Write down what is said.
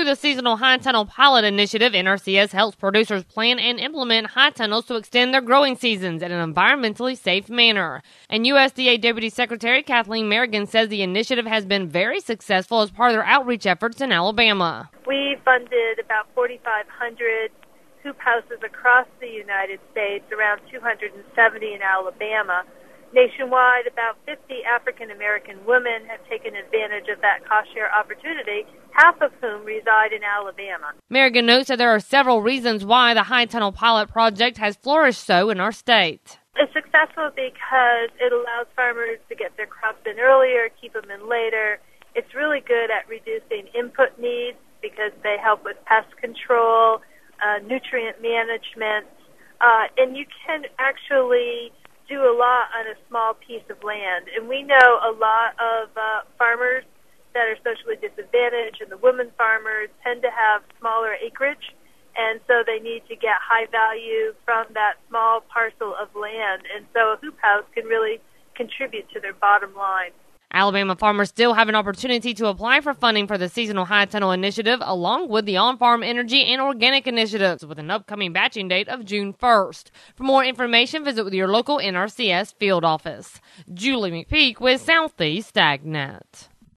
Through the Seasonal High Tunnel Pilot Initiative, NRCS helps producers plan and implement high tunnels to extend their growing seasons in an environmentally safe manner. And USDA Deputy Secretary Kathleen Merrigan says the initiative has been very successful as part of their outreach efforts in Alabama. We funded about 4,500 hoop houses across the United States, around 270 in Alabama. Nationwide, about 50 African-American women have taken advantage of that cost-share opportunity, half of whom reside in Alabama. Merrigan notes that there are several reasons why the High Tunnel Pilot Project has flourished so in our state. It's successful because it allows farmers to get their crops in earlier, keep them in later. It's really good at reducing input needs because they help with pest control, nutrient management, and you can actually do a lot on a small piece of land. And we know a lot of farmers that are socially disadvantaged, and the women farmers tend to have smaller acreage, and so they need to get high value from that small parcel of land. And so a hoop house can really contribute to their bottom line. Alabama farmers still have an opportunity to apply for funding for the Seasonal High Tunnel Initiative, along with the On-Farm Energy and Organic Initiatives, with an upcoming batching date of June 1st. For more information, visit with your local NRCS field office. Julie McPeak with Southeast AgNet.